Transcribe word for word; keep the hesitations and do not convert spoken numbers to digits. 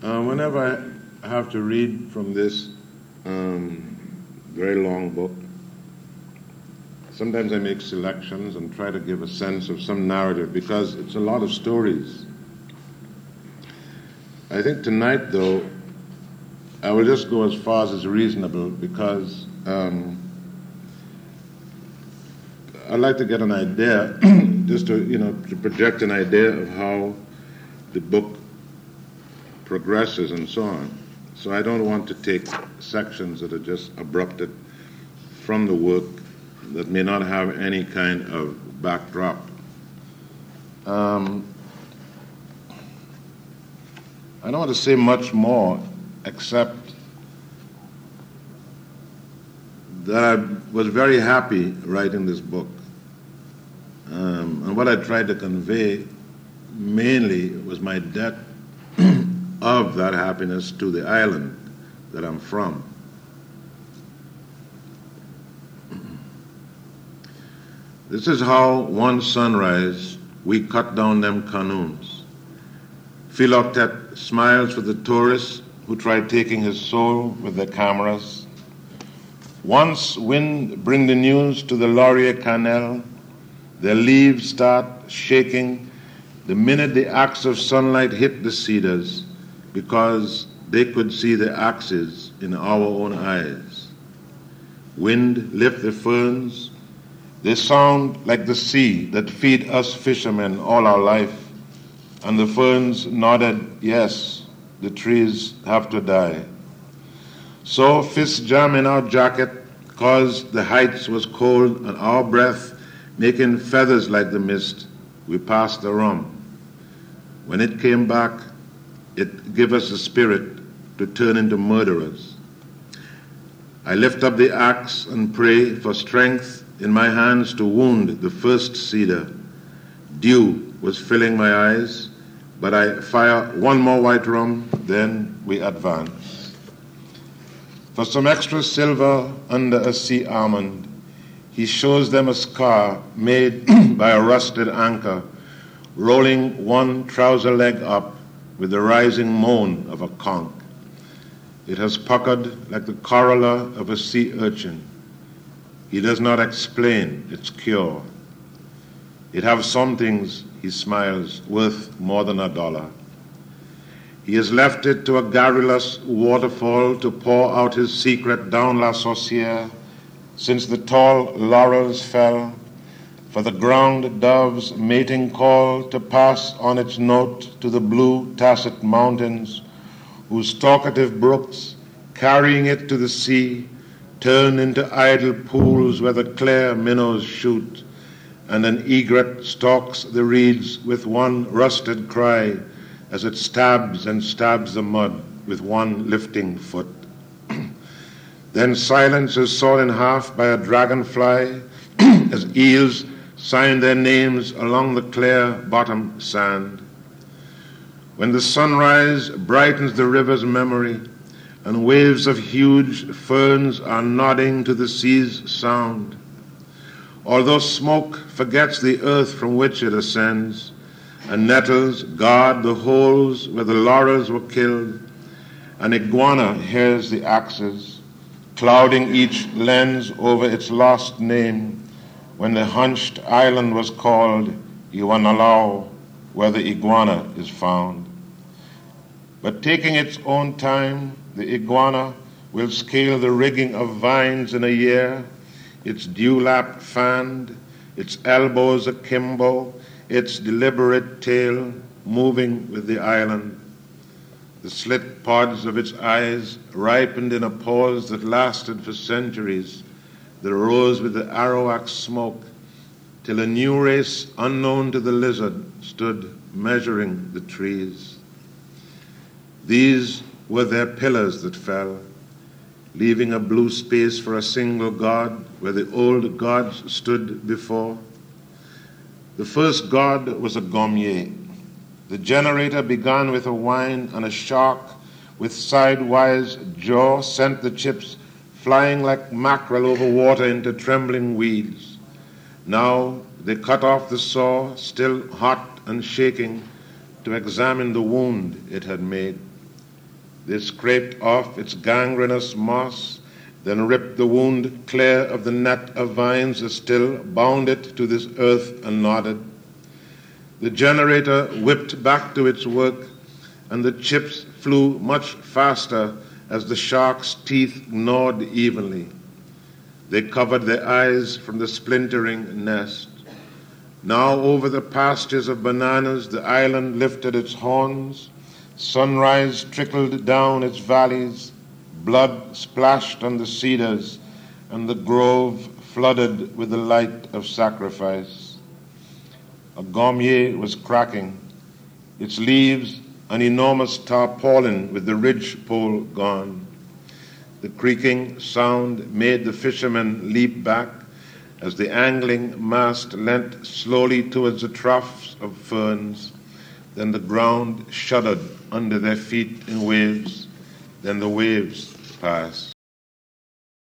Uh, whenever I have to read from this um, very long book, sometimes I make selections and try to give a sense of some narrative because it's a lot of stories. I think tonight, though, I will just go as far as is reasonable because um, I'd like to get an idea, just to, you know, to project an idea of how the book progresses and so on. So I don't want to take sections that are just abrupted from the work that may not have any kind of backdrop. Um, I don't want to say much more except that I was very happy writing this book. Um, and what I tried to convey mainly was my debt of that happiness to the island that I'm from. This is how one sunrise we cut down them canoes. Philoctet smiles for the tourists who tried taking his soul with their cameras. Once wind bring the news to the Laurier Canal, their leaves start shaking the minute the axe of sunlight hit the cedars, because they could see the axes in our own eyes. Wind lift the ferns. They sound like the sea that feed us fishermen all our life. And the ferns nodded, yes, the trees have to die. So fist jam in our jacket, cause the heights was cold and our breath making feathers like the mist, we passed the rum. When it came back, it gave us the spirit to turn into murderers. I lift up the axe and pray for strength in my hands to wound the first cedar. Dew was filling my eyes, but I fire one more white rum, then we advance. For some extra silver under a sea almond, he shows them a scar made by a rusted anchor, rolling one trouser leg up with the rising moan of a conch. It has puckered like the corolla of a sea urchin. He does not explain its cure. It have some things, he smiles, worth more than a dollar. He has left it to a garrulous waterfall to pour out his secret down La Saucière, since the tall laurels fell, for the ground dove's mating call to pass on its note to the blue tacit mountains, whose talkative brooks, carrying it to the sea, turn into idle pools where the clear minnows shoot, and an egret stalks the reeds with one rusted cry as it stabs and stabs the mud with one lifting foot. Then silence is sawn in half by a dragonfly as eels sign their names along the clear bottom sand. When the sunrise brightens the river's memory and waves of huge ferns are nodding to the sea's sound, although smoke forgets the earth from which it ascends, and nettles guard the holes where the laurels were killed, an iguana hears the axes, clouding each lens over its lost name, when the hunched island was called Iwanalau, where the iguana is found. But taking its own time, the iguana will scale the rigging of vines in a year, its dewlap fanned, its elbows akimbo, its deliberate tail moving with the island. The slit pods of its eyes ripened in a pause that lasted for centuries, that rose with the arawak smoke, till a new race unknown to the lizard stood measuring the trees. These were their pillars that fell, leaving a blue space for a single god where the old gods stood before. The first god was a gommier. The generator began with a whine, and a shark with sidewise jaw sent the chips flying like mackerel over water into trembling weeds. Now they cut off the saw, still hot and shaking, to examine the wound it had made. They scraped off its gangrenous moss, then ripped the wound clear of the net of vines that still bound it to this earth and nodded. The generator whipped back to its work, and the chips flew much faster as the shark's teeth gnawed evenly. They covered their eyes from the splintering nest. Now over the pastures of bananas the island lifted its horns. Sunrise trickled down its valleys. Blood splashed on the cedars, and the grove flooded with the light of sacrifice. A gommier was cracking, its leaves an enormous tarpaulin with the ridgepole gone. The creaking sound made the fishermen leap back as the angling mast leant slowly towards the troughs of ferns. Then the ground shuddered under their feet in waves. Then the waves passed.